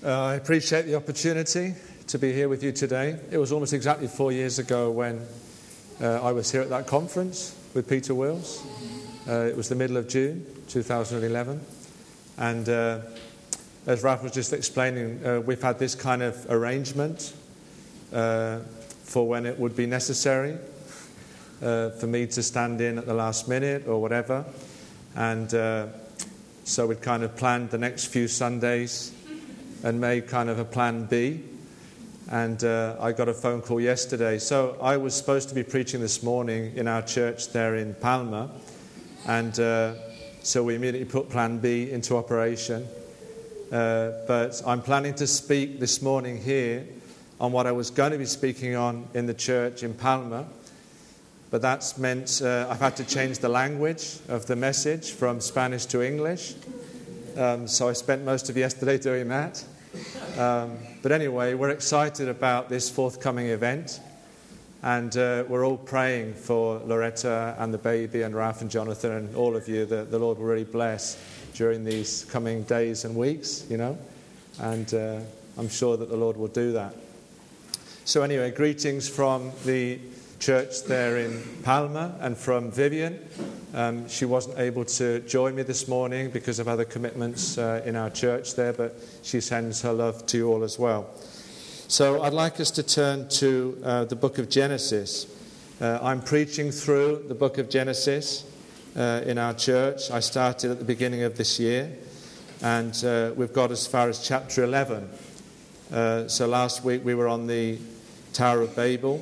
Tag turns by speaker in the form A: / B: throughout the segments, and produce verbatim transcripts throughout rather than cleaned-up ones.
A: Uh, I appreciate the opportunity to be here with you today. It was almost exactly four years ago when uh, I was here at that conference with Peter Wills. Uh, it was the middle of June two thousand eleven. And uh, as Ralph was just explaining, uh, we've had this kind of arrangement uh, for when it would be necessary uh, for me to stand in at the last minute or whatever. And uh, so we'd kind of planned the next few Sundays and made kind of a plan B. And uh, I got a phone call yesterday. So I was supposed to be preaching this morning in our church there in Palma. And uh, so we immediately put plan B into operation. Uh, but I'm planning to speak this morning here on what I was going to be speaking on in the church in Palma. But that's meant uh, I've had to change the language of the message from Spanish to English. Um, so I spent most of yesterday doing that. Um, but anyway, we're excited about this forthcoming event. And uh, we're all praying for Loretta and the baby and Ralph and Jonathan and all of you that the Lord will really bless during these coming days and weeks, you know. And uh, I'm sure that the Lord will do that. So anyway, greetings from the church there in Palma and from Vivian. Um, she wasn't able to join me this morning because of other commitments uh, in our church there, but she sends her love to you all as well. So I'd like us to turn to uh, the book of Genesis. Uh, I'm preaching through the book of Genesis uh, in our church. I started at the beginning of this year, and uh, we've got as far as chapter eleven. Uh, so last week we were on the Tower of Babel.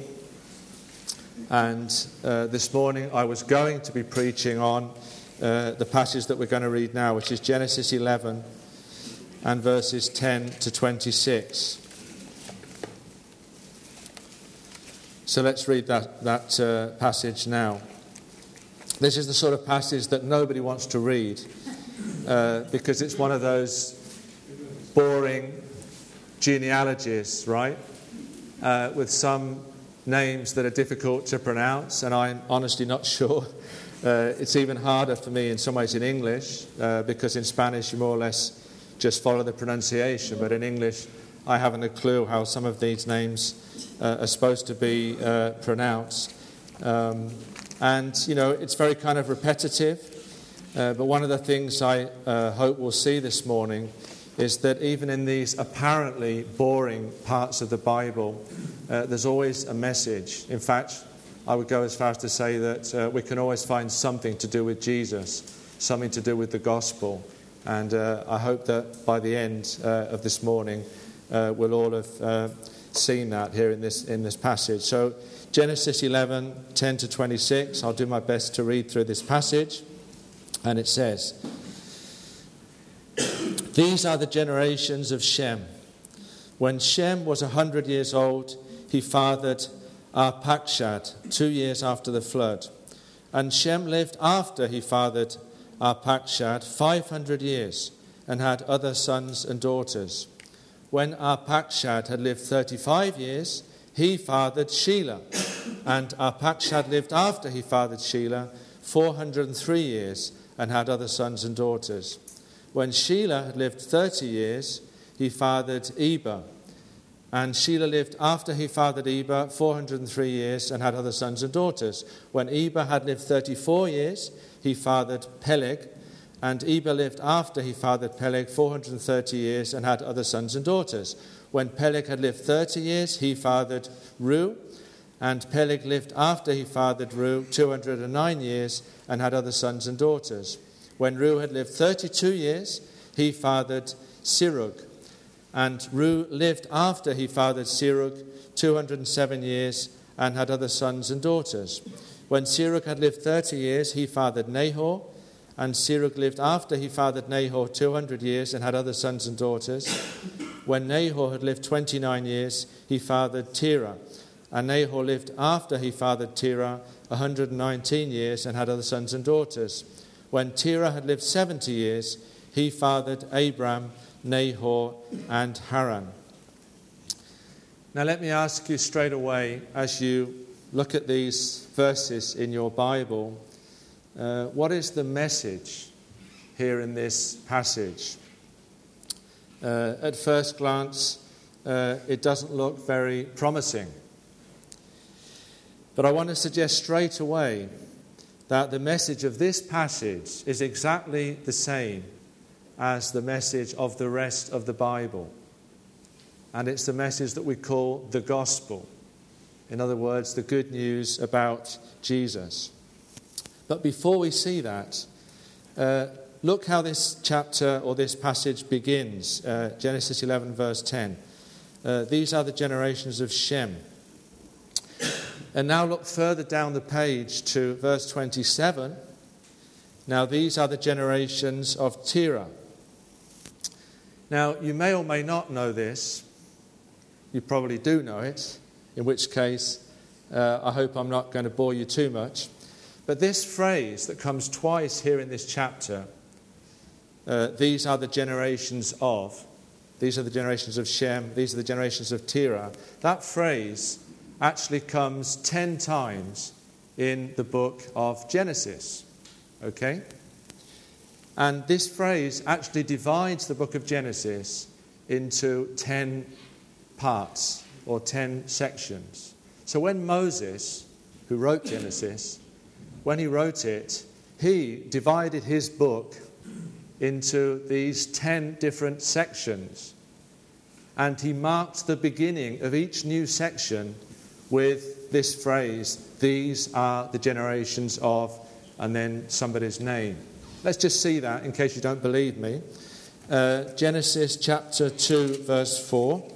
A: And uh, this morning I was going to be preaching on uh, the passage that we're going to read now, which is Genesis eleven and verses ten to twenty-six. So let's read that, that uh, passage now. This is the sort of passage that nobody wants to read uh, because it's one of those boring genealogies, right? Uh, with some names that are difficult to pronounce, and I'm honestly not sure. Uh, it's even harder for me in some ways in English, uh, because in Spanish you more or less just follow the pronunciation, but in English I haven't a clue how some of these names uh, are supposed to be uh, pronounced. Um, and, you know, it's very kind of repetitive, uh, but one of the things I uh, hope we'll see this morning is that even in these apparently boring parts of the Bible, uh, there's always a message. In fact, I would go as far as to say that uh, we can always find something to do with Jesus, something to do with the gospel. And uh, I hope that by the end uh, of this morning, uh, we'll all have uh, seen that here in this in this passage. So Genesis eleven, ten to twenty-six, I'll do my best to read through this passage. And it says, "These are the generations of Shem. When Shem was a hundred years old, he fathered Arpachshad two years after the flood. And Shem lived after he fathered Arpachshad five hundred years and had other sons and daughters. When Arpachshad had lived thirty-five years, he fathered Shelah. And Arpachshad lived after he fathered Shelah four hundred three years and had other sons and daughters. When Shelah had lived thirty years, he fathered Eber. And Shelah lived after he fathered Eber four hundred three years and had other sons and daughters. When Eber had lived thirty-four years, he fathered Peleg. And Eber lived after he fathered Peleg four hundred thirty years and had other sons and daughters. When Peleg had lived thirty years, he fathered Reu. And Peleg lived after he fathered Reu two hundred nine years and had other sons and daughters. When Reu had lived thirty-two years, he fathered Serug. And Reu lived after he fathered Serug two hundred seven years and had other sons and daughters. When Serug had lived thirty years, he fathered Nahor. And Serug lived after he fathered Nahor two hundred years and had other sons and daughters. When Nahor had lived twenty-nine years, he fathered Terah. And Nahor lived after he fathered Terah one hundred nineteen years and had other sons and daughters. When Terah had lived seventy years, he fathered Abram, Nahor, and Haran." Now let me ask you straight away, as you look at these verses in your Bible, uh, what is the message here in this passage? Uh, at first glance, uh, it doesn't look very promising. But I want to suggest straight away that the message of this passage is exactly the same as the message of the rest of the Bible. And it's the message that we call the gospel. In other words, the good news about Jesus. But before we see that, uh, look how this chapter or this passage begins. Uh, Genesis eleven, verse ten. Uh, These are the generations of Shem. And now look further down the page to verse twenty-seven. Now these are the generations of Terah. Now you may or may not know this. You probably do know it, in which case uh, I hope I'm not going to bore you too much. But this phrase that comes twice here in this chapter, uh, these are the generations of, these are the generations of Shem, these are the generations of Terah, that phrase actually comes ten times in the book of Genesis. Okay? And this phrase actually divides the book of Genesis into ten parts or ten sections. So when Moses, who wrote Genesis, when he wrote it, he divided his book into these ten different sections. And he marked the beginning of each new section with this phrase, these are the generations of, and then somebody's name. Let's just see that in case you don't believe me. Uh, Genesis chapter two, verse four.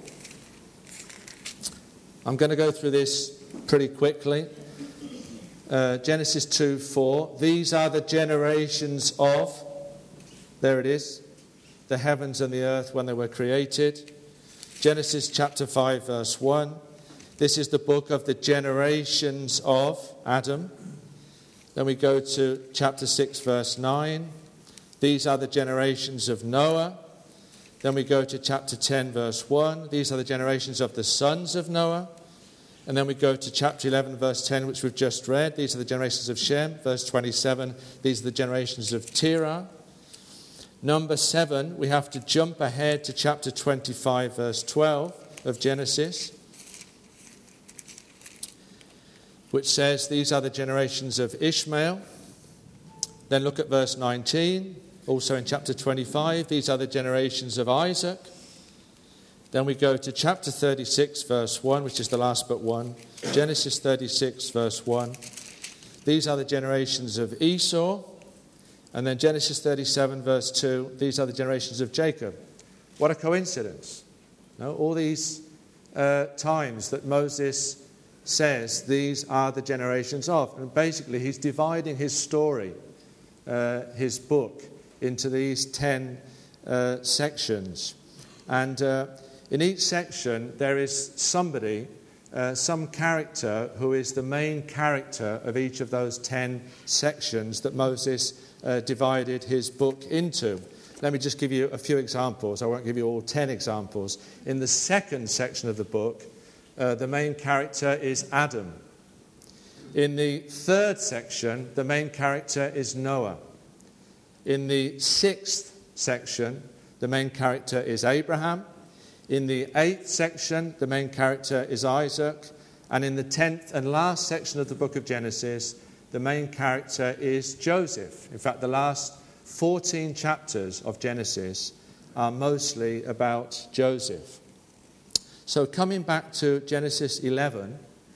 A: I'm going to go through this pretty quickly. Uh, Genesis two four. These are the generations of, there it is, the heavens and the earth when they were created. Genesis chapter five, verse one. This is the book of the generations of Adam. Then we go to chapter six, verse nine. These are the generations of Noah. Then we go to chapter ten, verse one. These are the generations of the sons of Noah. And then we go to chapter eleven, verse ten, which we've just read. These are the generations of Shem. Verse twenty-seven, these are the generations of Terah. Number seven, we have to jump ahead to chapter twenty-five, verse twelve of Genesis, which says, these are the generations of Ishmael. Then look at verse nineteen, also in chapter twenty-five, these are the generations of Isaac. Then we go to chapter thirty-six, verse one, which is the last but one. Genesis thirty-six, verse one. These are the generations of Esau. And then Genesis thirty-seven, verse two. These are the generations of Jacob. What a coincidence. No, all these uh, times that Moses says these are the generations of. And basically he's dividing his story, uh, his book, into these ten uh, sections. And uh, in each section there is somebody, uh, some character who is the main character of each of those ten sections that Moses uh, divided his book into. Let me just give you a few examples. I won't give you all ten examples. In the second section of the book, uh, the main character is Adam. In the third section, the main character is Noah. In the sixth section, the main character is Abraham. In the eighth section, the main character is Isaac. And in the tenth and last section of the book of Genesis, the main character is Joseph. In fact, the last fourteen chapters of Genesis are mostly about Joseph. So coming back to Genesis eleven,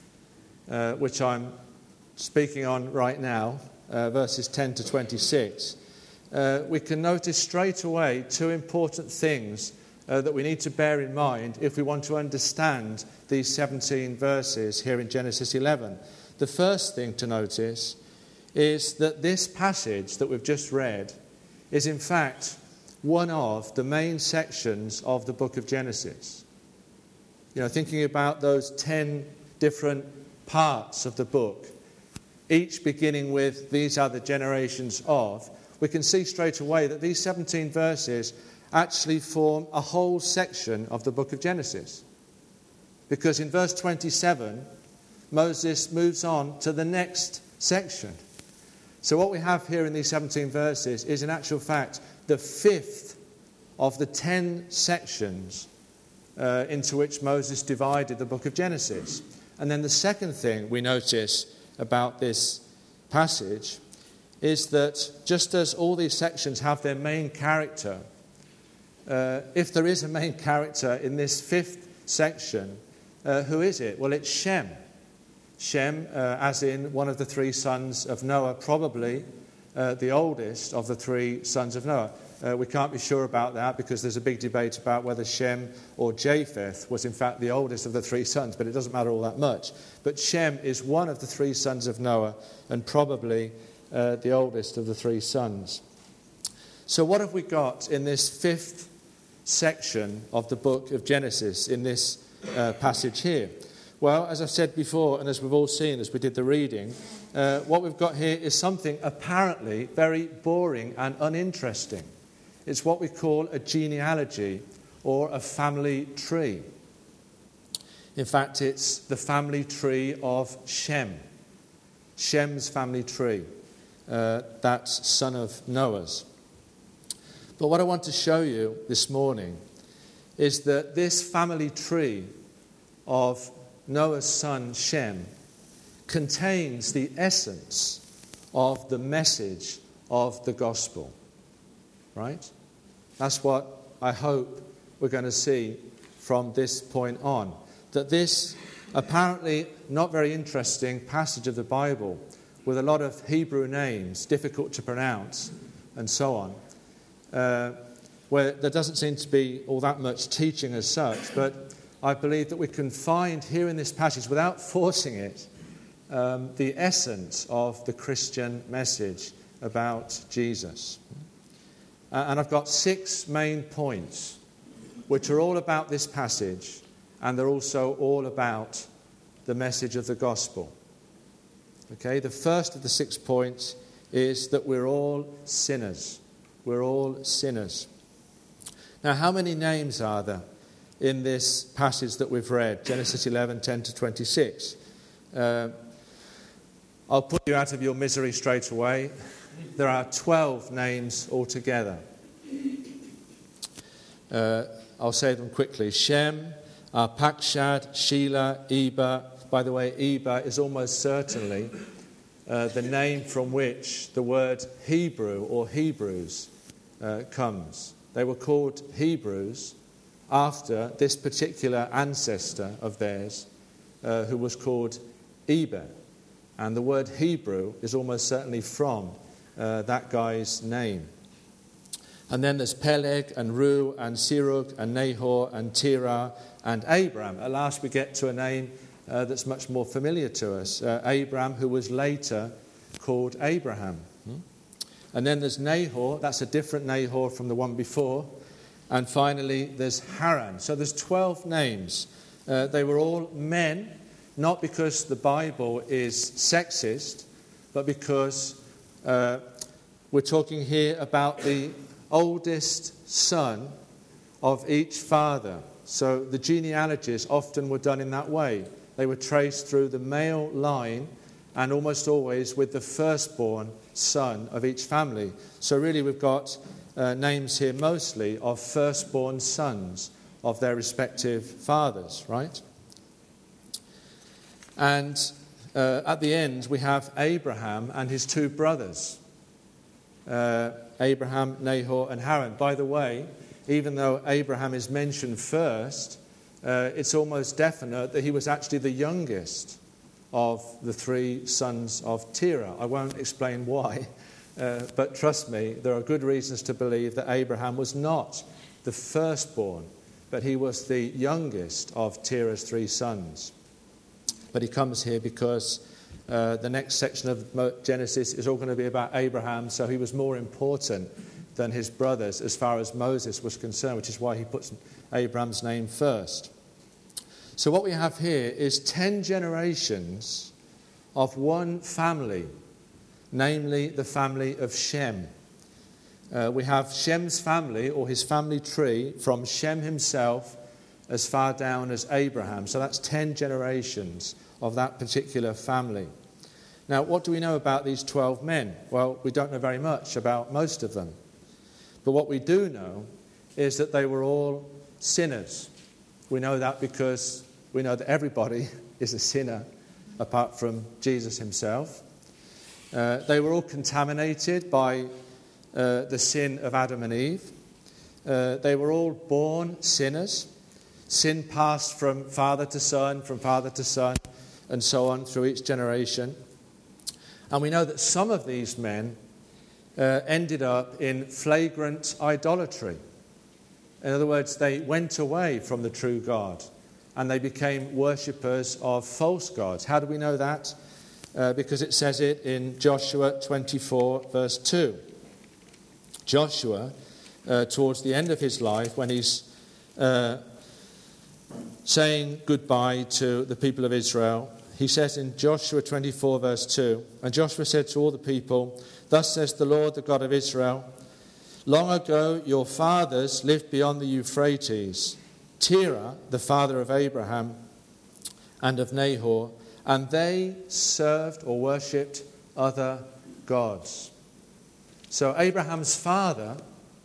A: uh, which I'm speaking on right now, uh, verses ten to twenty-six, uh, we can notice straight away two important things uh, that we need to bear in mind if we want to understand these seventeen verses here in Genesis eleven. The first thing to notice is that this passage that we've just read is in fact one of the main sections of the book of Genesis. You know, thinking about those ten different parts of the book, each beginning with these are the generations of, we can see straight away that these seventeen verses actually form a whole section of the book of Genesis. Because in verse twenty-seven, Moses moves on to the next section. So what we have here in these seventeen verses is in actual fact the fifth of the ten sections uh, into which Moses divided the book of Genesis. And then the second thing we notice about this passage is that just as all these sections have their main character, uh, if there is a main character in this fifth section, uh, who is it? Well, it's Shem. Shem, uh, as in one of the three sons of Noah, probably uh, the oldest of the three sons of Noah. Uh, we can't be sure about that because there's a big debate about whether Shem or Japheth was in fact the oldest of the three sons, but it doesn't matter all that much. But Shem is one of the three sons of Noah and probably uh, the oldest of the three sons. So what have we got in this fifth section of the book of Genesis, in this uh, passage here? Well, as I've said before, and as we've all seen as we did the reading, uh, what we've got here is something apparently very boring and uninteresting. It's what we call a genealogy or a family tree. In fact, it's the family tree of Shem. Shem's family tree, uh, that son of Noah's. But what I want to show you this morning is that this family tree of Noah's son Shem contains the essence of the message of the gospel. Right? That's what I hope we're going to see from this point on. That this apparently not very interesting passage of the Bible with a lot of Hebrew names, difficult to pronounce, and so on, uh, where there doesn't seem to be all that much teaching as such, but I believe that we can find here in this passage, without forcing it, um, the essence of the Christian message about Jesus. Uh, and I've got six main points, which are all about this passage, and they're also all about the message of the gospel. Okay, the first of the six points is that we're all sinners. We're all sinners. Now, how many names are there in this passage that we've read, Genesis eleven, ten to twenty-six? Uh, I'll put you out of your misery straight away. There are twelve names altogether. Uh, I'll say them quickly. Shem, Arpachshad, Shelah, Eber. By the way, Eber is almost certainly uh, the name from which the word Hebrew or Hebrews uh, comes. They were called Hebrews after this particular ancestor of theirs uh, who was called Eber. And the word Hebrew is almost certainly from uh, that guy's name. And then there's Peleg and Ru and Serug and Nahor and Terah and Abram. At last we get to a name uh, that's much more familiar to us. Uh, Abram, who was later called Abraham. Hmm? And then there's Nahor. That's a different Nahor from the one before. And finally there's Haran. So there's twelve names. Uh, they were all men, not because the Bible is sexist, but because uh, we're talking here about the oldest son of each father. So the genealogies often were done in that way. They were traced through the male line and almost always with the firstborn son of each family. So really we've got uh, names here mostly of firstborn sons of their respective fathers, right? And uh, at the end we have Abraham and his two brothers. Uh, Abraham, Nahor and Haran. By the way, even though Abraham is mentioned first, uh, it's almost definite that he was actually the youngest of the three sons of Terah. I won't explain why, uh, but trust me, there are good reasons to believe that Abraham was not the firstborn, but he was the youngest of Terah's three sons. But he comes here because Uh, the next section of Genesis is all going to be about Abraham, so he was more important than his brothers as far as Moses was concerned, which is why he puts Abraham's name first. So what we have here is ten generations of one family, namely the family of Shem. Uh, we have Shem's family, or his family tree, from Shem himself as far down as Abraham. So that's ten generations of that particular family. Now, what do we know about these twelve men? Well, we don't know very much about most of them. But what we do know is that they were all sinners. We know that because we know that everybody is a sinner apart from Jesus himself. Uh, they were all contaminated by uh, the sin of Adam and Eve. Uh, they were all born sinners. Sin passed from father to son, from father to son, and so on through each generation. And we know that some of these men uh, ended up in flagrant idolatry. In other words, they went away from the true God and they became worshippers of false gods. How do we know that? Uh, because it says it in Joshua twenty-four, verse two. Joshua, uh, towards the end of his life, when he's uh, saying goodbye to the people of Israel, he says in Joshua twenty-four, verse two, "And Joshua said to all the people, 'Thus says the Lord, the God of Israel, long ago your fathers lived beyond the Euphrates, Terah, the father of Abraham and of Nahor, and they served or worshipped other gods.'" So Abraham's father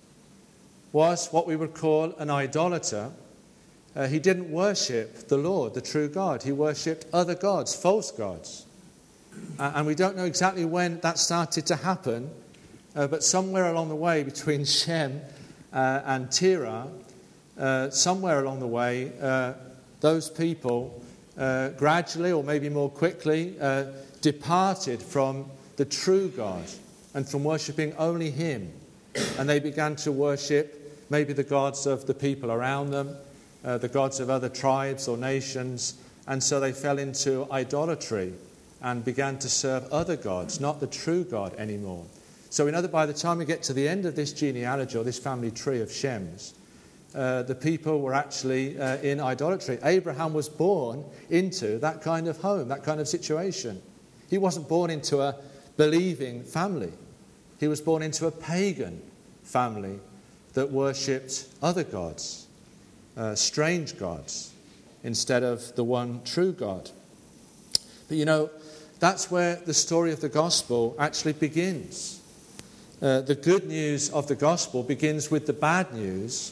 A: was what we would call an idolater. Uh, he didn't worship the Lord, the true God. He worshipped other gods, false gods. Uh, and we don't know exactly when that started to happen, uh, but somewhere along the way between Shem uh, and Terah, uh, somewhere along the way, uh, those people uh, gradually, or maybe more quickly, uh, departed from the true God and from worshipping only him. And they began to worship maybe the gods of the people around them, Uh, the gods of other tribes or nations, and so they fell into idolatry and began to serve other gods, not the true God anymore. So we know that by the time we get to the end of this genealogy or this family tree of Shems, uh, the people were actually uh, in idolatry. Abraham was born into that kind of home, that kind of situation. He wasn't born into a believing family. He was born into a pagan family that worshipped other gods. Uh, strange gods instead of the one true God. But you know, that's where the story of the gospel actually begins. Uh, the good news of the gospel begins with the bad news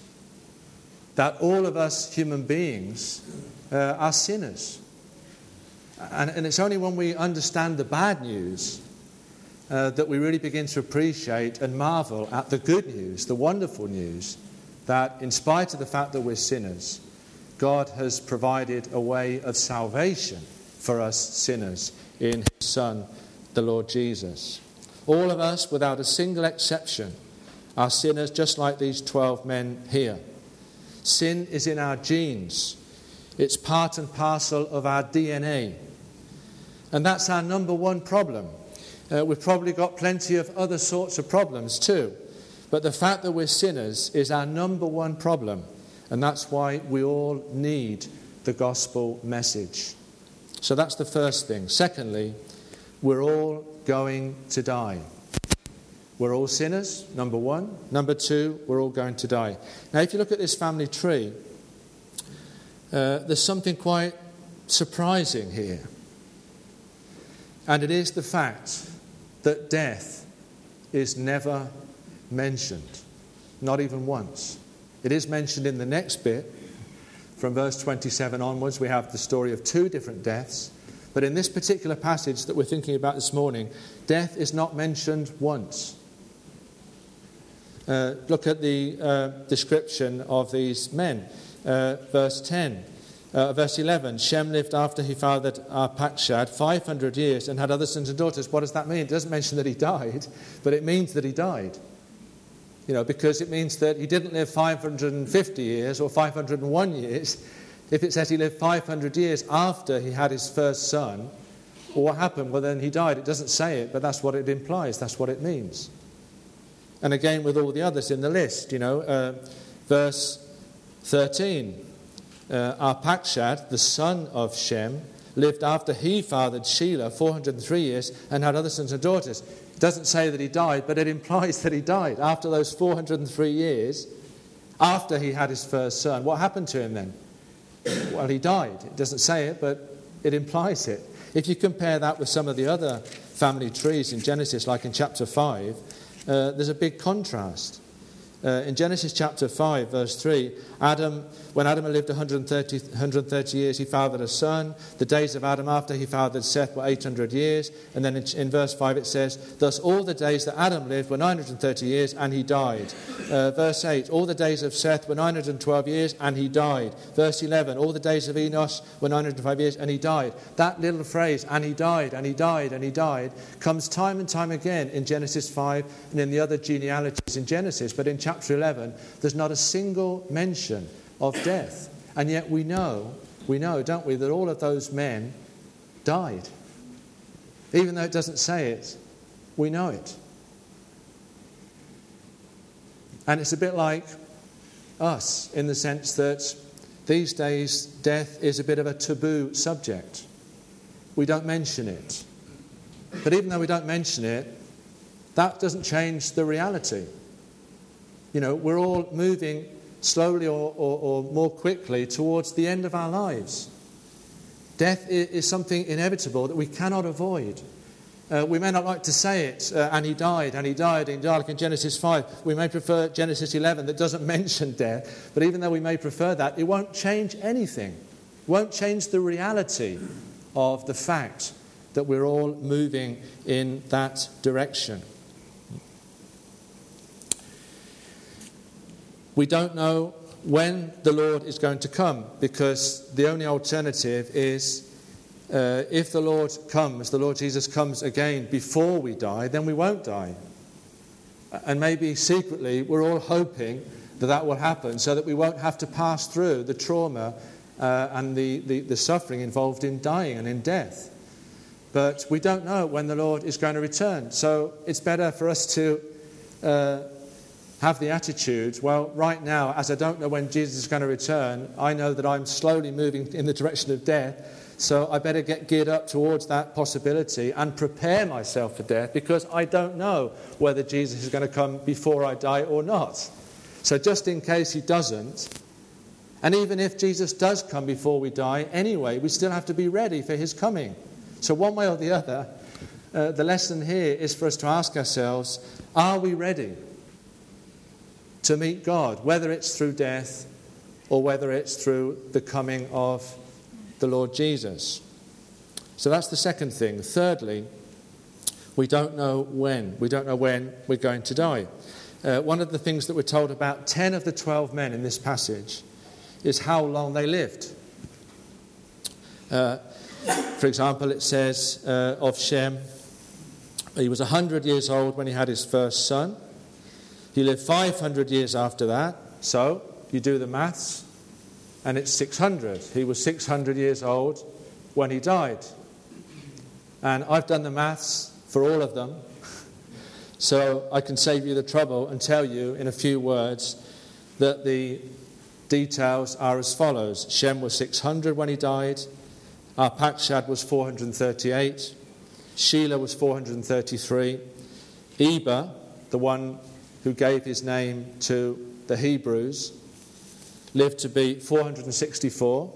A: that all of us human beings uh, are sinners. And, and it's only when we understand the bad news uh, that we really begin to appreciate and marvel at the good news, the wonderful news, that in spite of the fact that we're sinners, God has provided a way of salvation for us sinners in his Son, the Lord Jesus. All of us, without a single exception, are sinners just like these twelve men here. Sin is in our genes. It's part and parcel of our D N A. And that's our number one problem. Uh, we've probably got plenty of other sorts of problems too. But the fact that we're sinners is our number one problem. And that's why we all need the gospel message. So that's the first thing. Secondly, we're all going to die. We're all sinners, number one. Number two, we're all going to die. Now, if you look at this family tree, uh, there's something quite surprising here. And it is the fact that death is never mentioned, not even once. It is mentioned in the next bit. From verse twenty-seven onwards, we have the story of two different deaths. But in this particular passage that we're thinking about this morning, death is not mentioned once. Uh, look at the uh, description of these men. Uh, verse ten, uh, verse eleven, Shem lived after he fathered Arpachshad five hundred years and had other sons and daughters. What does that mean? It doesn't mention that he died, but it means that he died. You know, because it means that he didn't live five hundred fifty years or five hundred one years. If it says he lived five hundred years after he had his first son, well, what happened? Well, then he died. It doesn't say it, but that's what it implies. That's what it means. And again, with all the others in the list, you know, uh, verse thirteen, uh, Arpachshad, the son of Shem, lived after he fathered Shelah four hundred three years and had other sons and daughters. It doesn't say that he died, but it implies that he died after those four hundred three years, after he had his first son. What happened to him then? Well, he died. It doesn't say it, but it implies it. If you compare that with some of the other family trees in Genesis, like in chapter five, uh, there's a big contrast. Uh, in Genesis chapter five, verse three, Adam, when Adam had lived one hundred thirty, one hundred thirty years, he fathered a son. The days of Adam after he fathered Seth were eight hundred years. And then in, in verse five it says, thus all the days that Adam lived were nine hundred thirty years, and he died. Uh, verse eight, all the days of Seth were nine hundred twelve years, and he died. Verse eleven, all the days of Enos were nine hundred five years, and he died. That little phrase, and he died, and he died, and he died, comes time and time again in Genesis five and in the other genealogies in Genesis. But in chapter eleven, there's not a single mention of death. And yet we know, we know, don't we, that all of those men died. Even though it doesn't say it, we know it. And it's a bit like us in the sense that these days death is a bit of a taboo subject. We don't mention it. But even though we don't mention it, that doesn't change the reality. You know, we're all moving slowly or, or, or more quickly towards the end of our lives. Death is, is something inevitable that we cannot avoid. Uh, we may not like to say it, uh, and he died, and he died, and he died, like in Genesis five. We may prefer Genesis eleven that doesn't mention death, but even though we may prefer that, it won't change anything. It won't change the reality of the fact that we're all moving in that direction. We don't know when the Lord is going to come, because the only alternative is uh, if the Lord comes, the Lord Jesus comes again before we die, then we won't die. And maybe secretly we're all hoping that that will happen so that we won't have to pass through the trauma uh, and the, the, the suffering involved in dying and in death. But we don't know when the Lord is going to return. So it's better for us to uh, have the attitude, well, right now, as I don't know when Jesus is going to return, I know that I'm slowly moving in the direction of death, so I better get geared up towards that possibility and prepare myself for death, because I don't know whether Jesus is going to come before I die or not. So just in case he doesn't, and even if Jesus does come before we die anyway, we still have to be ready for his coming. So one way or the other, uh, the lesson here is for us to ask ourselves, are we ready to meet God, whether it's through death or whether it's through the coming of the Lord Jesus? So that's the second thing. Thirdly, we don't know when. We don't know when we're going to die. Uh, one of the things that we're told about ten of the twelve men in this passage is how long they lived. Uh, for example, it says uh, of Shem, he was one hundred years old when he had his first son. He lived five hundred years after that. So you do the maths, and it's six hundred. He was six hundred years old when he died. And I've done the maths for all of them, so I can save you the trouble and tell you in a few words that the details are as follows. Shem was six hundred when he died. Arpachshad was four hundred thirty-eight. Shelah was four hundred thirty-three. Eber, the one who gave his name to the Hebrews, lived to be four hundred sixty-four.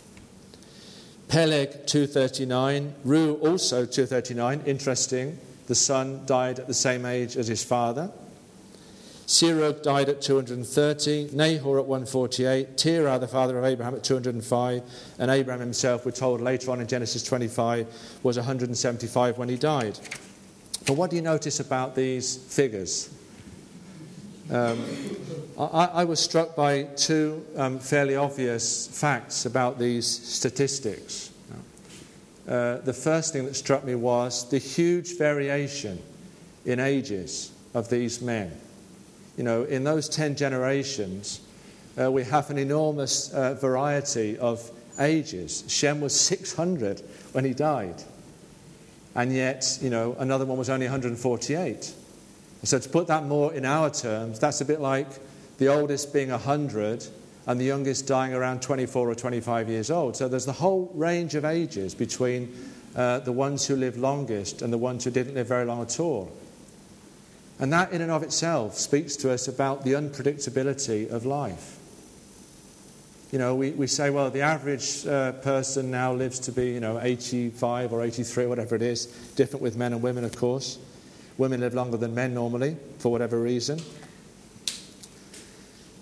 A: Peleg, two hundred thirty-nine. Ru, also two hundred thirty-nine. Interesting. The son died at the same age as his father. Serug died at two hundred thirty. Nahor at one hundred forty-eight. Terah, the father of Abraham, at two hundred five. And Abraham himself, we're told later on in Genesis twenty-five, was one hundred seventy-five when he died. But what do you notice about these figures? Um, I, I was struck by two um, fairly obvious facts about these statistics. Uh, the first thing that struck me was the huge variation in ages of these men. You know, in those ten generations, uh, we have an enormous uh, variety of ages. Shem was six hundred when he died. And yet, you know, another one was only one hundred forty-eight. So to put that more in our terms, that's a bit like the oldest being one hundred and the youngest dying around twenty-four or twenty-five years old. So there's the whole range of ages between uh, the ones who lived longest and the ones who didn't live very long at all. And that in and of itself speaks to us about the unpredictability of life. You know, we, we say, well, the average uh, person now lives to be, you know, eighty-five or eighty-three, whatever it is, different with men and women, of course. Women live longer than men normally, for whatever reason.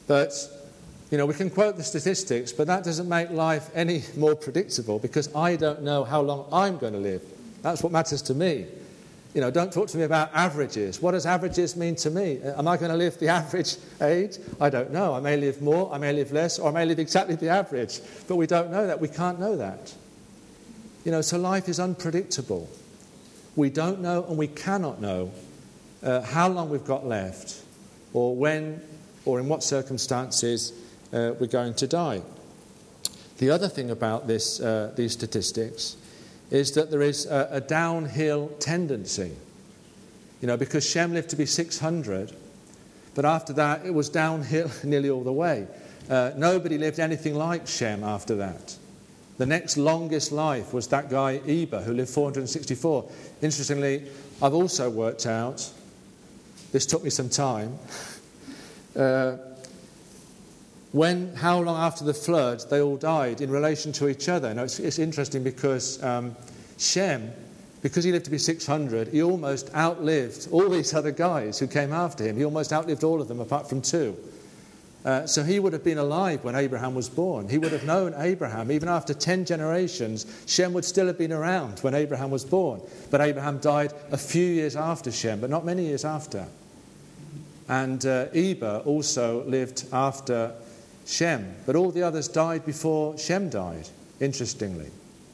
A: But, you know, we can quote the statistics, but that doesn't make life any more predictable, because I don't know how long I'm going to live. That's what matters to me. You know, don't talk to me about averages. What does averages mean to me? Am I going to live the average age? I don't know. I may live more, I may live less, or I may live exactly the average. But we don't know that. We can't know that. You know, so life is unpredictable. We don't know and we cannot know uh, how long we've got left, or when or in what circumstances uh, we're going to die. The other thing about this, uh, these statistics is that there is a, a downhill tendency. You know, because Shem lived to be six hundred, but after that it was downhill nearly all the way. Uh, nobody lived anything like Shem after that. The next longest life was that guy Eber, who lived four hundred sixty-four. Interestingly, I've also worked out, this took me some time, uh, when, how long after the flood they all died in relation to each other. Now, it's, it's interesting because um, Shem, because he lived to be six hundred, he almost outlived all these other guys who came after him. He almost outlived all of them apart from two. Uh, so he would have been alive when Abraham was born. He would have known Abraham. Even after ten generations, Shem would still have been around when Abraham was born. But Abraham died a few years after Shem, but not many years after. And uh, Eber also lived after Shem, but all the others died before Shem died, interestingly.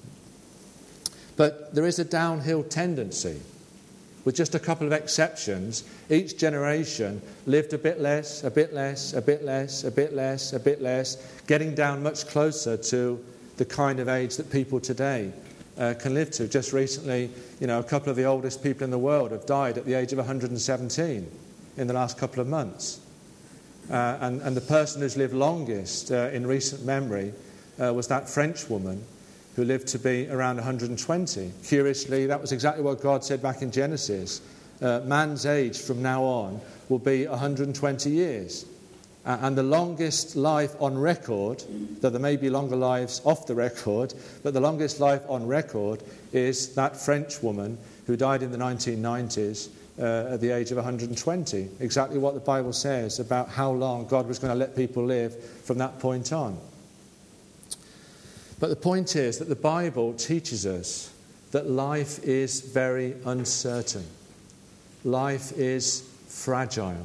A: But there is a downhill tendency. With just a couple of exceptions, each generation lived a bit less, a bit less, a bit less, a bit less, a bit less, getting down much closer to the kind of age that people today uh, can live to. Just recently, you know, a couple of the oldest people in the world have died at the age of one hundred seventeen in the last couple of months. Uh, and, and the person who's lived longest uh, in recent memory uh, was that French woman who lived to be around one hundred twenty. Curiously, that was exactly what God said back in Genesis. Uh, man's age from now on will be one hundred twenty years. Uh, and the longest life on record, though there may be longer lives off the record, but the longest life on record is that French woman who died in the nineteen nineties uh, at the age of one hundred twenty. Exactly what the Bible says about how long God was going to let people live from that point on. But the point is that the Bible teaches us that life is very uncertain. Life is fragile.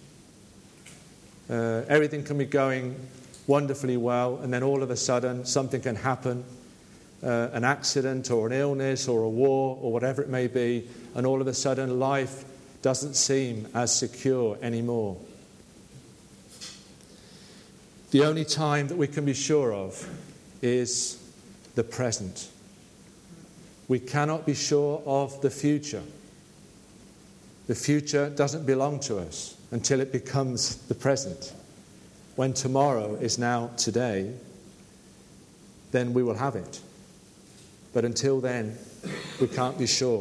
A: Uh, everything can be going wonderfully well, and then all of a sudden something can happen, uh, an accident or an illness or a war or whatever it may be, and all of a sudden life doesn't seem as secure anymore. The only time that we can be sure of is the present. We cannot be sure of the future. The future doesn't belong to us until it becomes the present. When tomorrow is now today, then we will have it. But until then, we can't be sure.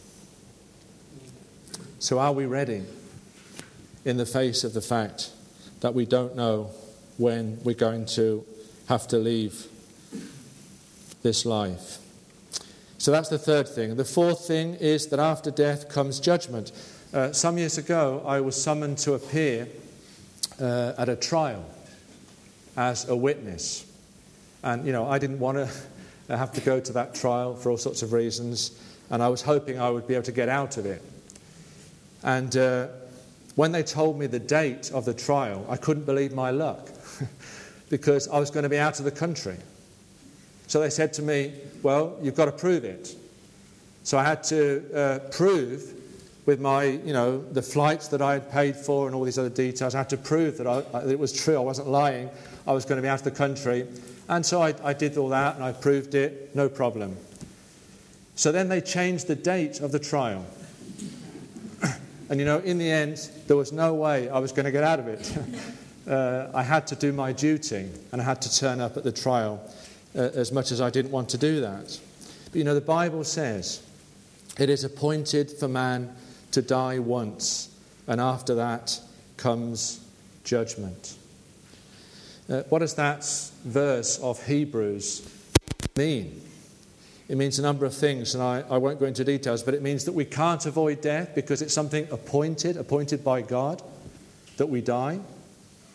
A: So are we ready in the face of the fact that we don't know when we're going to have to leave this life? So that's the third thing. The fourth thing is that after death comes judgment. Uh, some years ago, I was summoned to appear uh, at a trial as a witness. And, you know, I didn't want to have to go to that trial for all sorts of reasons, and I was hoping I would be able to get out of it. And uh, when they told me the date of the trial, I couldn't believe my luck because I was going to be out of the country. So they said to me, well, you've got to prove it. So I had to uh, prove with my, you know, the flights that I had paid for and all these other details. I had to prove that, I, that it was true. I wasn't lying. I was going to be out of the country. And so I, I did all that and I proved it, no problem. So then they changed the date of the trial. And, you know, in the end, there was no way I was going to get out of it. uh, I had to do my duty and I had to turn up at the trial uh, as much as I didn't want to do that. But, you know, the Bible says it is appointed for man to die once, and after that comes judgment. Uh, what does that verse of Hebrews mean? It means a number of things, and I, I won't go into details, but it means that we can't avoid death because it's something appointed, appointed by God, that we die.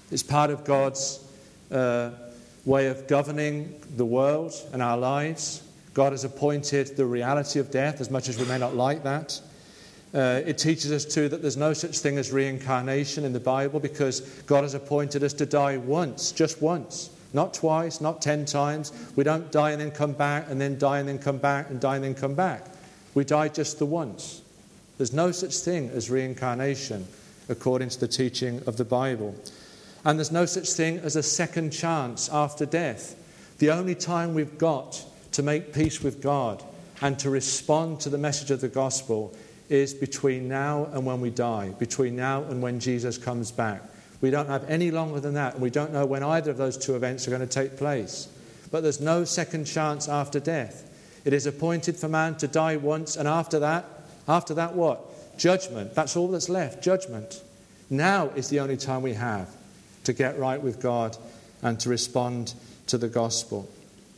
A: It's part of God's uh, way of governing the world and our lives. God has appointed the reality of death, as much as we may not like that. Uh, it teaches us too that there's no such thing as reincarnation in the Bible, because God has appointed us to die once, just once. Not twice, not ten times. We don't die and then come back, and then die and then come back, and die and then come back. We die just the once. There's no such thing as reincarnation, according to the teaching of the Bible. And there's no such thing as a second chance after death. The only time we've got to make peace with God and to respond to the message of the gospel is between now and when we die, between now and when Jesus comes back. We don't have any longer than that, and we don't know when either of those two events are going to take place. But there's no second chance after death. It is appointed for man to die once, and after that, after that what? Judgment. That's all that's left, judgment. Now is the only time we have to get right with God and to respond to the gospel.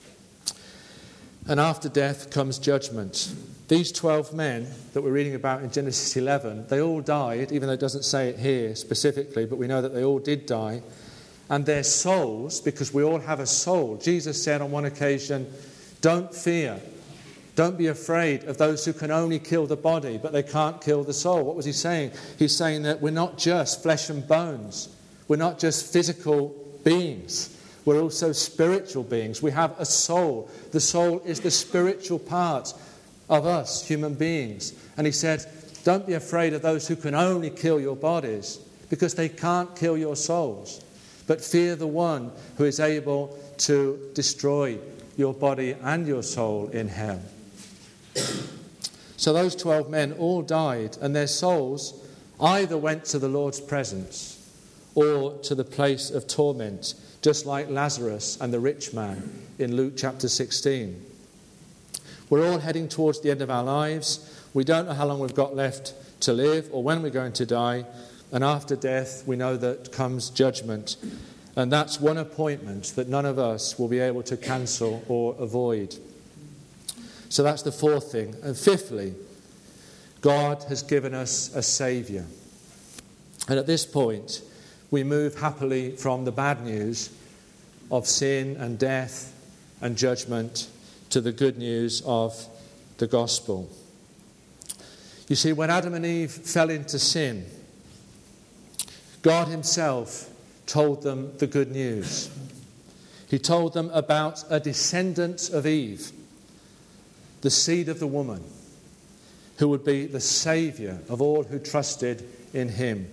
A: And after death comes judgment. These twelve men that we're reading about in Genesis eleven, they all died, even though it doesn't say it here specifically, but we know that they all did die. And their souls, because we all have a soul, Jesus said on one occasion, don't fear, don't be afraid of those who can only kill the body, but they can't kill the soul. What was he saying? He's saying that we're not just flesh and bones. We're not just physical beings. We're also spiritual beings. We have a soul. The soul is the spiritual part of us, human beings. And he said, don't be afraid of those who can only kill your bodies, because they can't kill your souls. But fear the one who is able to destroy your body and your soul in hell. So those twelve men all died, and their souls either went to the Lord's presence or to the place of torment, just like Lazarus and the rich man in Luke chapter sixteen. We're all heading towards the end of our lives. We don't know how long we've got left to live or when we're going to die. And after death, we know that comes judgment. And that's one appointment that none of us will be able to cancel or avoid. So that's the fourth thing. And fifthly, God has given us a Saviour. And at this point, we move happily from the bad news of sin and death and judgment to the good news of the gospel. You see, when Adam and Eve fell into sin, God himself told them the good news. He told them about a descendant of Eve, the seed of the woman, who would be the saviour of all who trusted in him.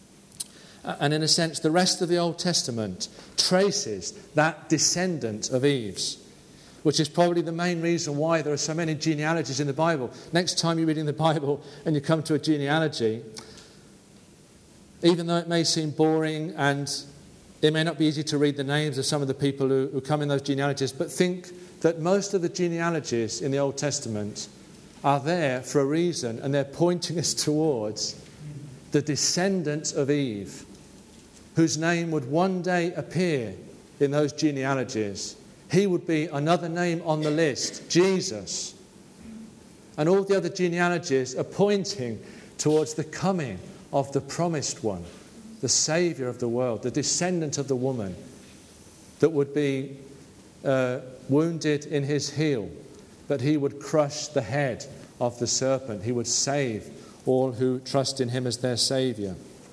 A: And in a sense, the rest of the Old Testament traces that descendant of Eve's, which is probably the main reason why there are so many genealogies in the Bible. Next time you're reading the Bible and you come to a genealogy, even though it may seem boring and it may not be easy to read the names of some of the people who, who come in those genealogies, but think that most of the genealogies in the Old Testament are there for a reason, and they're pointing us towards the descendants of Eve, whose name would one day appear in those genealogies. He would be another name on the list, Jesus. And all the other genealogies are pointing towards the coming of the promised one, the Saviour of the world, the descendant of the woman that would be uh, wounded in his heel, but he would crush the head of the serpent. He would save all who trust in him as their Saviour.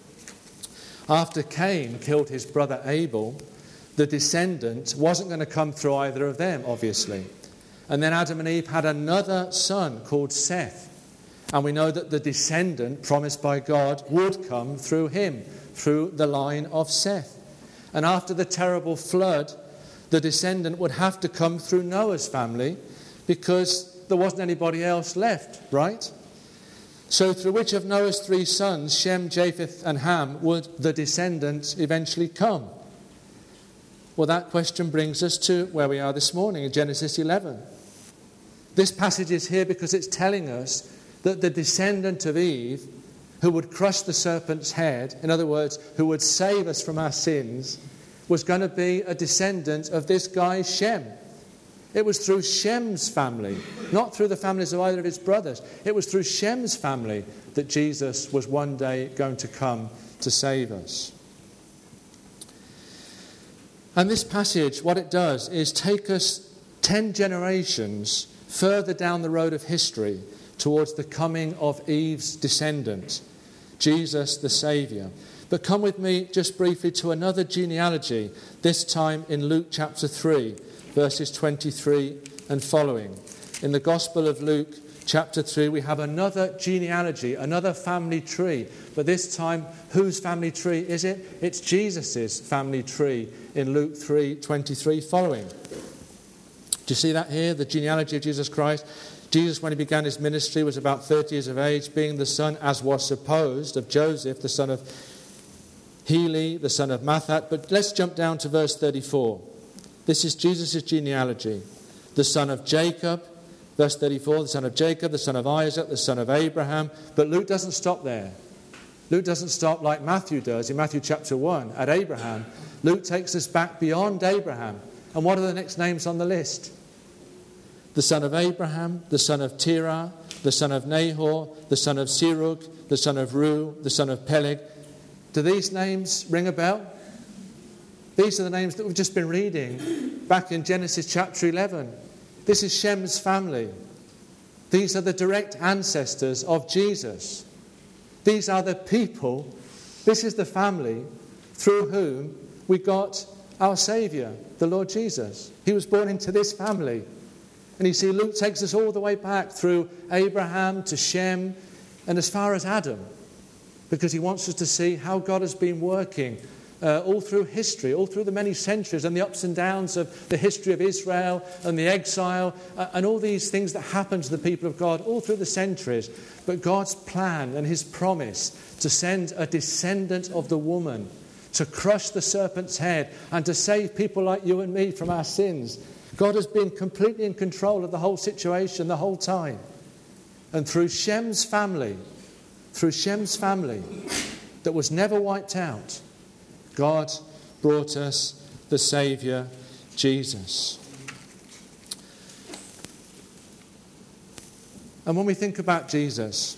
A: After Cain killed his brother Abel, the descendant wasn't going to come through either of them, obviously. And then Adam and Eve had another son called Seth. And we know that the descendant promised by God would come through him, through the line of Seth. And after the terrible flood, the descendant would have to come through Noah's family, because there wasn't anybody else left, right? So through which of Noah's three sons, Shem, Japheth and Ham, would the descendant eventually come? Well, that question brings us to where we are this morning in Genesis eleven. This passage is here because it's telling us that the descendant of Eve, who would crush the serpent's head, in other words, who would save us from our sins, was going to be a descendant of this guy Shem. It was through Shem's family, not through the families of either of his brothers. It was through Shem's family that Jesus was one day going to come to save us. And this passage, what it does is take us ten generations further down the road of history towards the coming of Eve's descendant, Jesus the Saviour. But come with me just briefly to another genealogy, this time in Luke chapter three, verses twenty-three and following. In the Gospel of Luke chapter three, we have another genealogy, another family tree. But this time, whose family tree is it? It's Jesus' family tree in Luke three, twenty-three following. Do you see that here? The genealogy of Jesus Christ. Jesus, when he began his ministry, was about thirty years of age, being the son, as was supposed, of Joseph, the son of Heli, the son of Mathat. But let's jump down to verse thirty-four. This is Jesus' genealogy. The son of Jacob, verse thirty-four, the son of Jacob, the son of Isaac, the son of Abraham. But Luke doesn't stop there. Luke doesn't stop like Matthew does in Matthew chapter one at Abraham. Luke takes us back beyond Abraham. And what are the next names on the list? The son of Abraham, the son of Terah, the son of Nahor, the son of Serug, the son of Ru, the son of Peleg. Do these names ring a bell? These are the names that we've just been reading back in Genesis chapter eleven. This is Shem's family. These are the direct ancestors of Jesus. These are the people, this is the family through whom we got our Saviour, the Lord Jesus. He was born into this family. And you see, Luke takes us all the way back through Abraham to Shem and as far as Adam, because he wants us to see how God has been working uh, all through history, all through the many centuries and the ups and downs of the history of Israel and the exile uh, and all these things that happen to the people of God all through the centuries. But God's plan and his promise to send a descendant of the woman to crush the serpent's head and to save people like you and me from our sins. God has been completely in control of the whole situation the whole time. And through Shem's family, through Shem's family that was never wiped out, God brought us the Saviour, Jesus. And when we think about Jesus,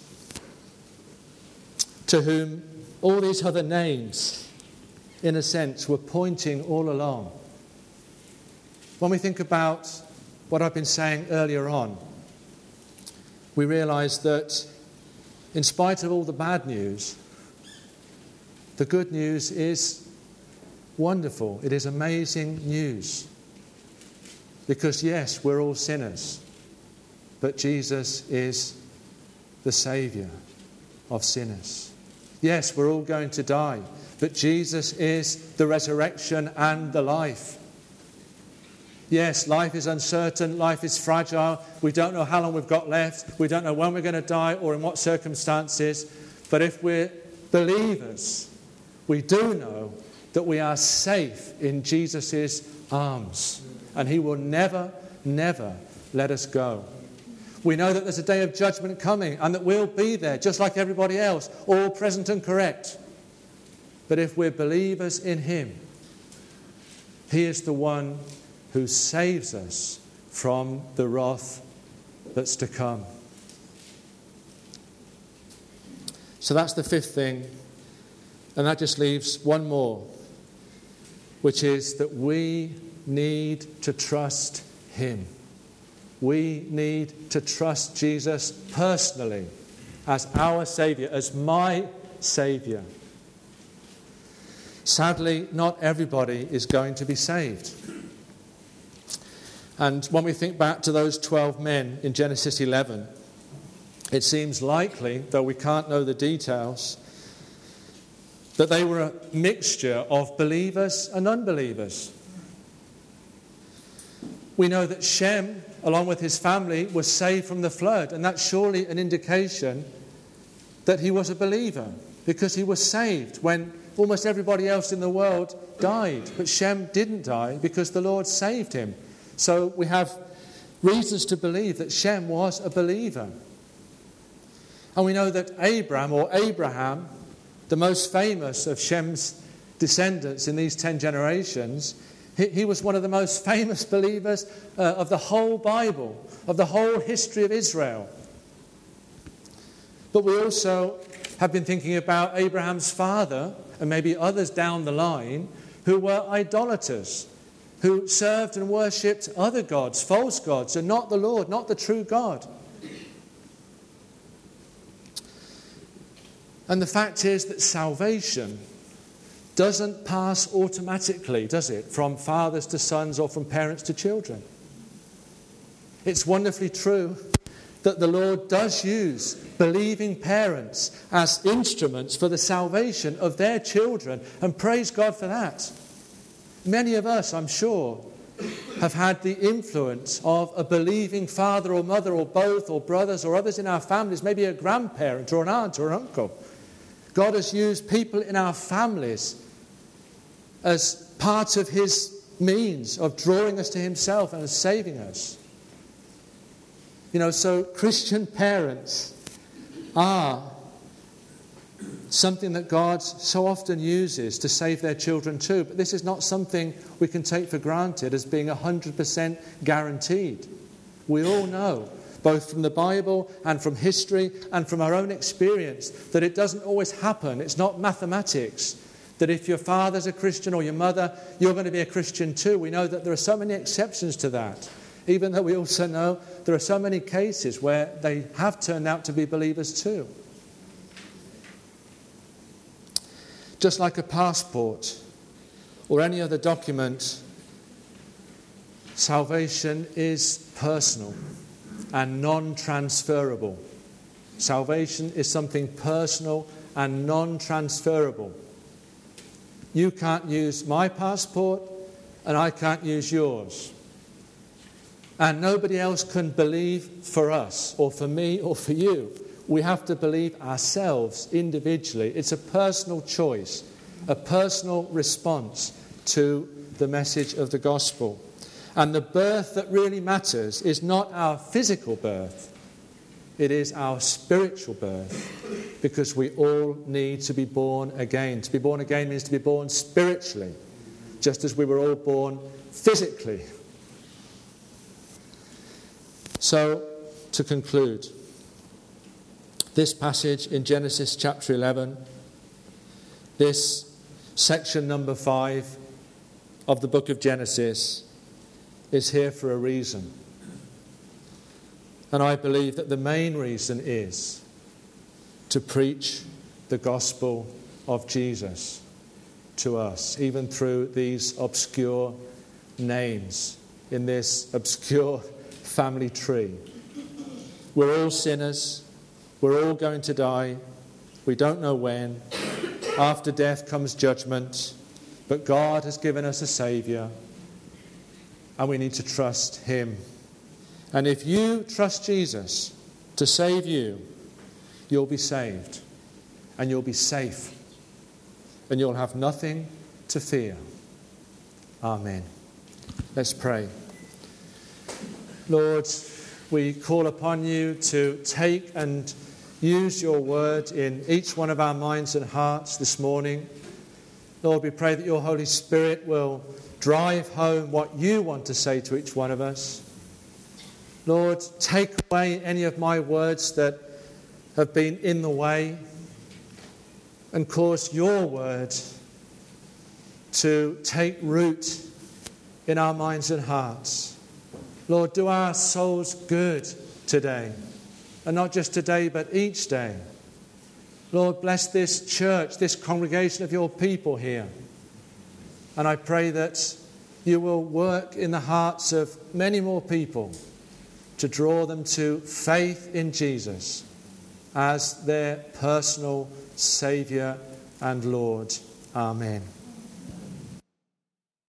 A: to whom all these other names, in a sense, were pointing all along, when we think about what I've been saying earlier on, we realise that in spite of all the bad news, the good news is wonderful. It is amazing news. Because yes, we're all sinners, but Jesus is the Saviour of sinners. Yes, we're all going to die, but Jesus is the resurrection and the life. Yes, life is uncertain, life is fragile. We don't know how long we've got left. We don't know when we're going to die or in what circumstances. But if we're believers, we do know that we are safe in Jesus' arms. And he will never, never let us go. We know that there's a day of judgment coming and that we'll be there just like everybody else, all present and correct. But if we're believers in him, he is the one who saves us from the wrath that's to come. So that's the fifth thing. And that just leaves one more, which is that we need to trust him. We need to trust Jesus personally as our Saviour, as my Saviour. Sadly, not everybody is going to be saved. And when we think back to those twelve men in Genesis eleven, it seems likely, though we can't know the details, that they were a mixture of believers and unbelievers. We know that Shem, along with his family, was saved from the flood, and that's surely an indication that he was a believer, because he was saved when almost everybody else in the world died. But Shem didn't die because the Lord saved him. So we have reasons to believe that Shem was a believer. And we know that Abram, or Abraham, the most famous of Shem's descendants in these ten generations, he, he was one of the most famous believers uh, of the whole Bible, of the whole history of Israel. But we also have been thinking about Abraham's father, and maybe others down the line, who were idolaters, who served and worshipped other gods, false gods, and not the Lord, not the true God. And the fact is that salvation doesn't pass automatically, does it, from fathers to sons or from parents to children. It's wonderfully true that the Lord does use believing parents as instruments for the salvation of their children, and praise God for that. Many of us, I'm sure, have had the influence of a believing father or mother or both or brothers or others in our families, maybe a grandparent or an aunt or an uncle. God has used people in our families as part of his means of drawing us to himself and saving us. You know, so Christian parents are something that God so often uses to save their children too. But this is not something we can take for granted as being one hundred percent guaranteed. We all know, both from the Bible and from history and from our own experience, that it doesn't always happen. It's not mathematics, that if your father's a Christian or your mother, you're going to be a Christian too. We know that there are so many exceptions to that, even though we also know there are so many cases where they have turned out to be believers too. Just like a passport or any other document, salvation is personal and non-transferable. Salvation is something personal and non-transferable. You can't use my passport and I can't use yours. And nobody else can believe for us or for me or for you. We have to believe ourselves individually. It's a personal choice, a personal response to the message of the gospel. And the birth that really matters is not our physical birth. It is our spiritual birth, because we all need to be born again. To be born again means to be born spiritually, just as we were all born physically. So, to conclude, this passage in Genesis chapter eleven, this section number five of the book of Genesis, is here for a reason. And I believe that the main reason is to preach the gospel of Jesus to us, even through these obscure names in this obscure family tree. We're all sinners. We're all going to die. We don't know when. After death comes judgment. But God has given us a Saviour, and we need to trust him. And if you trust Jesus to save you, you'll be saved. And you'll be safe. And you'll have nothing to fear. Amen. Let's pray. Lord, we call upon you to take and use your word in each one of our minds and hearts this morning. Lord, we pray that your Holy Spirit will drive home what you want to say to each one of us. Lord, take away any of my words that have been in the way, and cause your word to take root in our minds and hearts. Lord, do our souls good today, and not just today, but each day. Lord, bless this church, this congregation of your people here. And I pray that you will work in the hearts of many more people to draw them to faith in Jesus as their personal Saviour and Lord. Amen.